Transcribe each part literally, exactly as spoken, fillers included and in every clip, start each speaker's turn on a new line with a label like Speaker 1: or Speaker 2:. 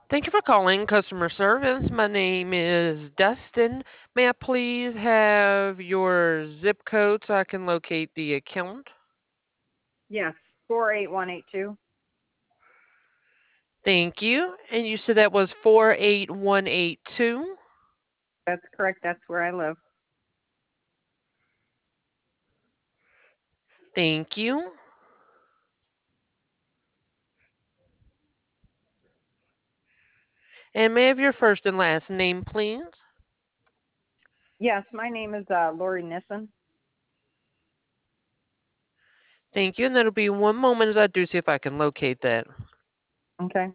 Speaker 1: Thank you for calling customer service. My name is Dustin. May I please have your zip code so I can locate the account?
Speaker 2: Yes, four eight one eight two.
Speaker 1: Thank you. And you said that was four eight one eight two.
Speaker 2: That's correct. That's where I live.
Speaker 1: Thank you. And may I have your first and last name, please?
Speaker 2: Yes, my name is uh, Lori Nissen.
Speaker 1: Thank you. And that'll be one moment as I do see if I can locate that.
Speaker 2: Okay.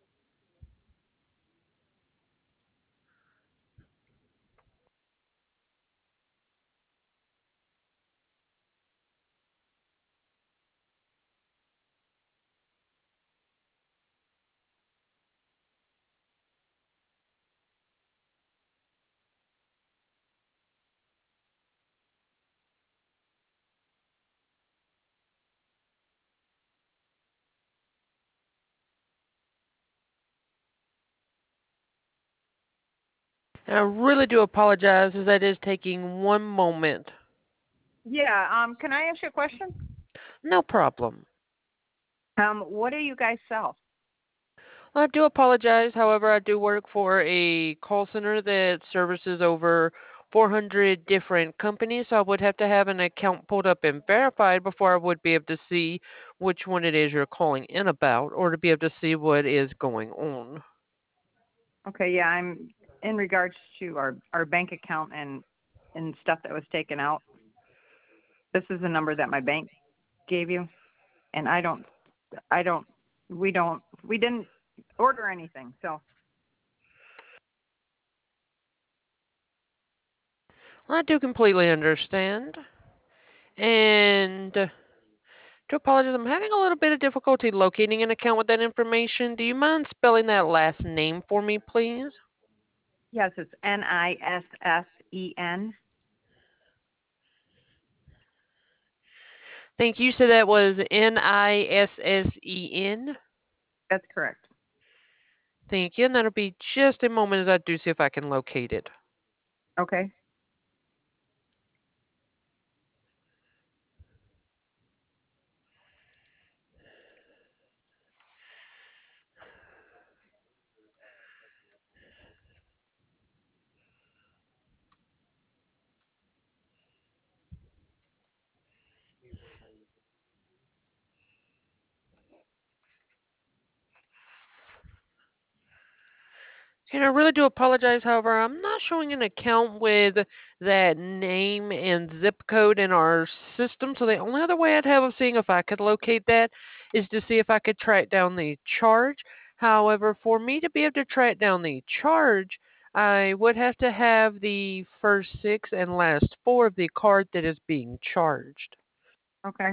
Speaker 1: And I really do apologize as that is taking one moment.
Speaker 2: Yeah. Um. Can I ask you a question?
Speaker 1: No problem.
Speaker 2: Um. What do you guys sell?
Speaker 1: I do apologize. However, I do work for a call center that services over four hundred different companies, so I would have to have an account pulled up and verified before I would be able to see which one it is you're calling in about or to be able to see what is going on.
Speaker 2: Okay. Yeah. I'm in regards to our our bank account and and stuff that was taken out. This is the number that my bank gave you, and I don't. I don't. We don't. We didn't order anything. So
Speaker 1: I do completely understand. And to apologize, I'm having a little bit of difficulty locating an account with that information. Do you mind spelling that last name for me, please?
Speaker 2: yes, it's N I S S E N.
Speaker 1: Thank you. So that was N I S S E N.
Speaker 2: That's correct.
Speaker 1: Thank you. And that'll be just a moment as I do see if I can locate it.
Speaker 2: Okay.
Speaker 1: And I really do apologize. However, I'm not showing an account with that name and zip code in our system. So the only other way I'd have of seeing if I could locate that is to see if I could track down the charge. However, for me to be able to track down the charge, I would have to have the first six and last four of the card that is being charged.
Speaker 2: Okay.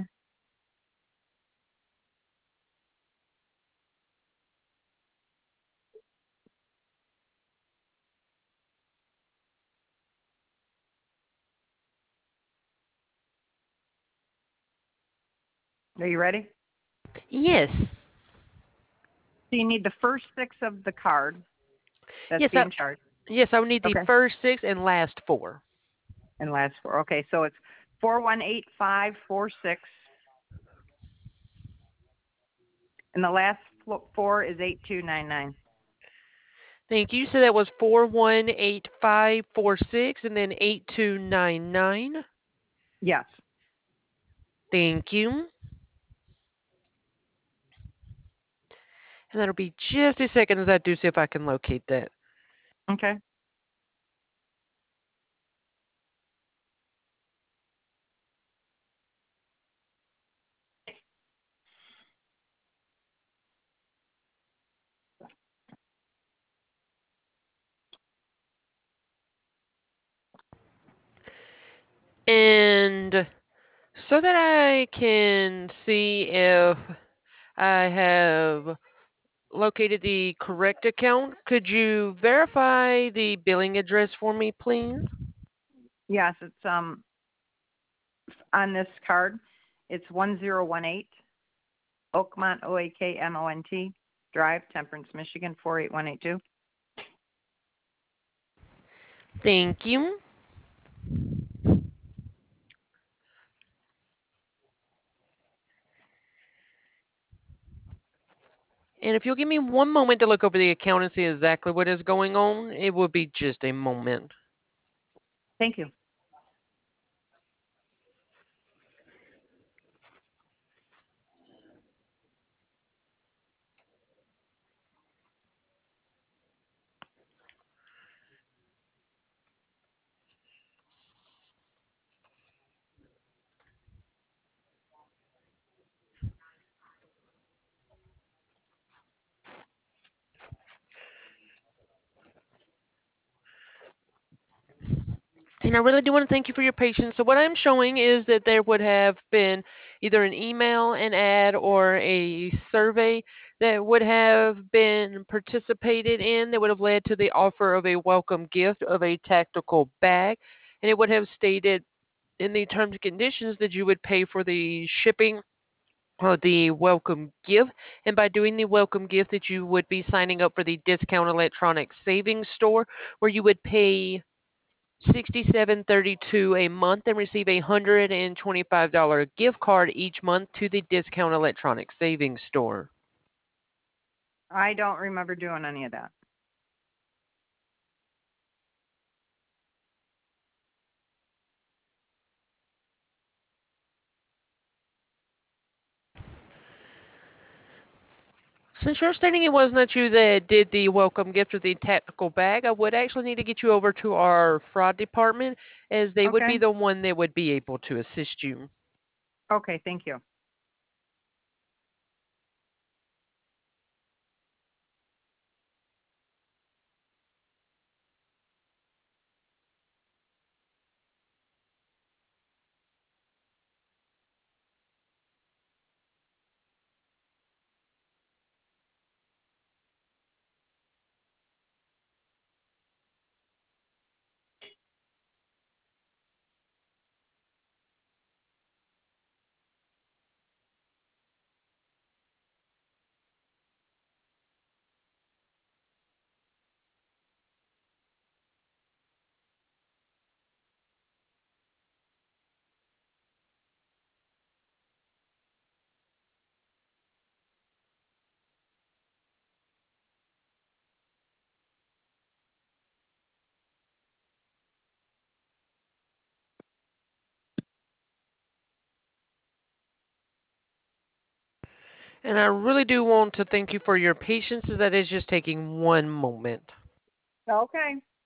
Speaker 2: Are you ready?
Speaker 1: Yes.
Speaker 2: So you need the first six of the card that's
Speaker 1: Yes, I,
Speaker 2: being charged.
Speaker 1: yes, I would need the
Speaker 2: Okay.
Speaker 1: first six and last four.
Speaker 2: And last four. Okay, so it's four one eight five four six, and the last four is eight two nine nine.
Speaker 1: Thank you. So that was four one eight five four six and then eight two nine nine.
Speaker 2: Yes.
Speaker 1: Thank you. And that'll be just a second as I do see if I can locate that.
Speaker 2: Okay.
Speaker 1: And so that I can see if I have located the correct account, could you verify the billing address for me, please?
Speaker 2: Yes, it's um on this card. It's one zero one eight Oakmont O A K M O N T Drive, Temperance, Michigan, four eight one eight two.
Speaker 1: Thank you. And if you'll give me one moment to look over the account and see exactly what is going on, it will be just a moment.
Speaker 2: Thank you.
Speaker 1: And I really do want to thank you for your patience. So what I'm showing is that there would have been either an email, an ad, or a survey that would have been participated in that would have led to the offer of a welcome gift of a tactical bag. And it would have stated in the terms and conditions that you would pay for the shipping or the welcome gift, and by doing the welcome gift that you would be signing up for the discount electronic savings store where you would pay sixty-seven thirty-two a month and receive a one hundred twenty-five dollar gift card each month to the discount electronic savings store.
Speaker 2: I don't remember doing any of that.
Speaker 1: Since you're stating it was not you that did the welcome gift or the tactical bag, I would actually need to get you over to our fraud department, as they would
Speaker 2: Okay.
Speaker 1: be the one that would be able to assist you.
Speaker 2: Okay, thank you.
Speaker 1: And I really do want to thank you for your patience, as that is just taking one moment.
Speaker 2: Okay.